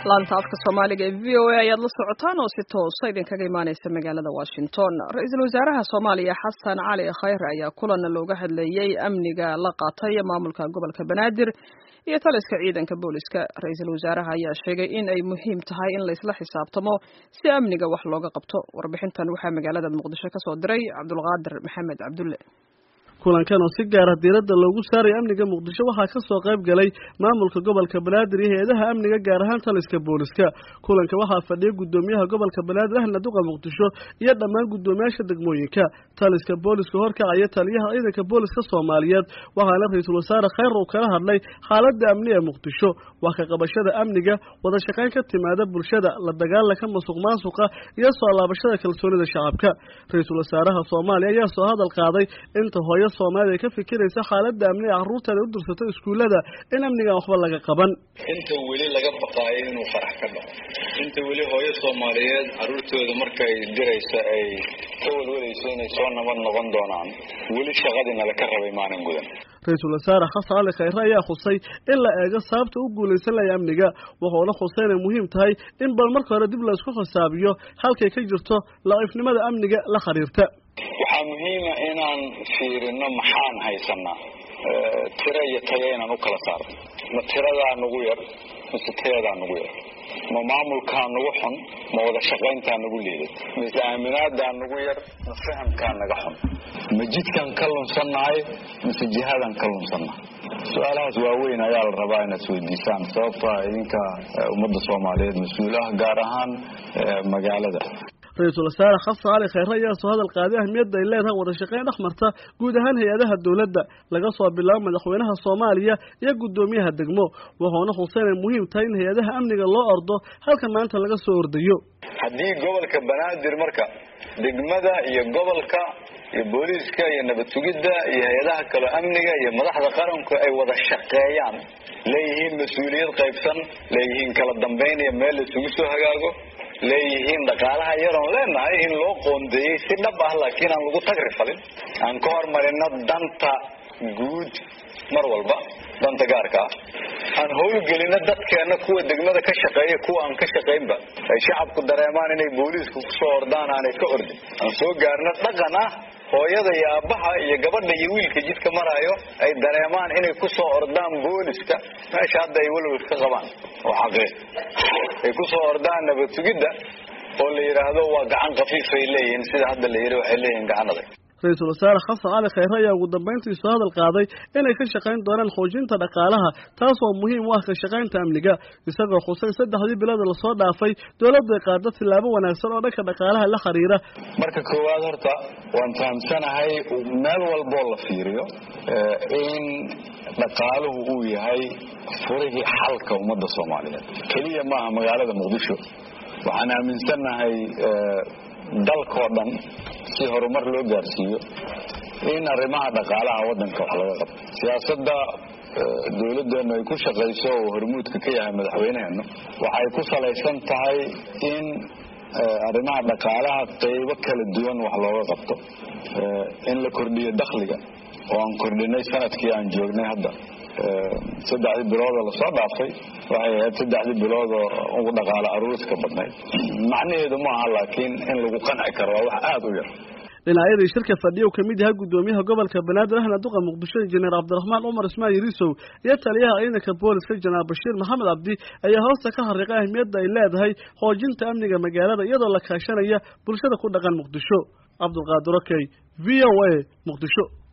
laanta afka Soomaaliga ee VOA ayaad la socotaan oo si toos ah idinkaga imaanaysa magaalada Washington. Ra'iisul Wasaaraha Soomaaliya Xasan Cali Khayre ayaa kulan looga hadlayay amniga la qaatay maamulka gobolka Banaadir iyo taliska ciidanka booliska. Ra'iisul Wasaaraha ayaa sheegay in ay muhiim tahay in la isla xisaabtamo si amniga wax looga qabto. Warbixintan waxaa magaalada Muqdisho ka soo diray Cabdulqaadir Maxamed Cabdulle. kulankan oo si gaar ah diiradda loogu saaray amniga Muqdisho waxaa ka soo qayb galay maamulka gobolka Banaadir iyo hay'adaha amniga gaar ahaan taliska booliska. kulanka waxaa fadhiyay gudoomiyaha gobolka Banaadir ahna duqa Muqdisho iyo dhammaan gudoomiyaasha degmooyinka. taliska booliska horkacaya taliyaha ciidanka booliska Soomaaliyeed waxaana ra'iisul wasaare Khayre uu kala hadlay xaaladda amniga Muqdisho, wax ka qabashada amniga, wada shaqayn ka timaada bulshada, la dagaalanka musuqmaasuqa iyo soo laabashada kalsoonida shacabka. ra'iisul wasaaraha Soomaaliya ayaa soo hadal qaaday inta hooyo Soomaaliya ka fikiraysa xaaladda amniga carruurteeda u dirsato iskuulada in amniga waxba laga qaban. inta weli laga baqaayo inuu farax ka dhaco, inta weli hooyo Soomaaliyeed carruurtooda markay diraysa ay ka walwalayso inay soo nabad noqon doonaan, weli shaqadina la ka rabay maalin gudan. ra'iisul wasaare Xasan Cali Khayre ayaa xusay in la eego sababta u guuleysan lahayd amniga, wuxuuna xusay inay muhiim tahay in bal marka hore dib la isku xisaabiyo halkay ka jirto laciifnimada amniga la xiriirta. waxaa muhiim ah inaan fiirino maxaan haysanaa, tiro iyo tayo inaan u kala saarno. ma tiradaa nagu yar mise tayadaa nagu yar, ma maamulkaa nagu xun, ma wada shaqayntaa nagu liiday, mise aaminaadaa nagu yar, ma fahamkaa naga xun, ma jidkaan ka lunsannahay mise jihadaan ka lunsannahay. su-aalahaas waaweyn ayaa la rabaa inaad isweydiisaan, sababta idinka ummadda Soomaaliyeed mas-uulaha gaar ahaan magaalada. ra'iisul wasaare Xasan Cali Khayre ayaa soo hadal qaaday ahmiyadda ay leedahay wada shaqayn dhexmarta guud ahaan hay'adaha dawladda laga soo bilaabo madaxweynaha Soomaaliya iyo gudoomiyaha degmo, wuxuuna xusay inay muhiim tahay in hay'adaha amniga loo ordo halka maanta laga soo ordayo. haddii gobolka Banaadir marka degmada iyo gobolka iyo booliska iyo nabad sugidda iyo hay'adaha kale amniga iyo madaxda qaranku ay wada shaqeeyaan, leeyihiin mas'uuliyad qaybsan, leeyihiin kala dambeyn iyo meel isugu soo hagaago, leeyihiin dhaqaalaha yaroon leenahay in loo qoondeeyey si dhab ah laakiin aan lagu tagrifalin, aan ka hormarino danta guud mar walba, danta gaarka ah, aan howlgelino dadkeena kuwa degmada ka shaqeeya kuwa aan ka shaqaynba, ay shacabku dareemaan inay booliisku kusoo ordaan aanay ka ordin, aan soo gaarno dhaqan ah hooyada iyo aabbaha iyo gabadha iyo wiilka jidka maraayo ay dareemaan inay kusoo ordaan booliska meesha hadda ay walwal ka qabaan oo xaqiiq ay kusoo ordaan nabad sugidda oo la yiraahdo waa gacan qafiif ay leeyihiin, sida hadda la yiri waxay leeyihiin gacan adag. ra'iisul wasaare Xasan Cali Khayre ayaa ugu dambeyntii soo hadal qaaday inay ka shaqayn doonaan xoojinta dhaqaalaha, taas oo muhiim u ah ka shaqaynta amniga, isagoo xusay 3 bilood la soo dhaafay dawladdu ay qaaday tilaabo wanaagsan oo dhanka dhaqaalaha la xiriira. marka koowaad horta waan fahamsanahay meel walba la fiiriyo in dhaqaaluhu uu yahay furihii xalka ummadda Soomaaliyeed kaliya maaha magaalada Muqdisho. waxaan aaminsanahay dalkoo dhan si horumar loo gaarsiiyo in arrimaha dhaqaalaha waddanka wax laga qabto. siyaasadda dawladdeenu ay ku shaqayso oo hormuudka ka yahay madaxweynaheenu waxay ku salaysan tahay in arrimaha dhaqaalaha qaybo kala duwan wax looga qabto, in la kordhiyo dakhliga oo aan kordhinay sanadkii aan joognay hadda 3 bilood la soo dhaafay waxay ahayd 3 bilood oo ugu dhaqaale aruuska badnayd. macnaheedu ma aha laakiin in lagu qanci karo wax aad u yar. dhinacyadii shirka fadhiyo kamid yahay gudoomiyaha gobolka Banaadir ahna duqa Muqdisho Injineer Cabdiraxmaan Umar Ismaaciil Yarisow iyo taliyaha ciidanka booliska Janaab Bashiir Maxamed Cabdi ayaa hoosta ka xariiqay ahmiyadda ay leedahay xoojinta amniga magaalada iyadoo la kaashanaya bulshada ku dhaqan Muqdisho. Cabdulqaadir VOA Muqdisho.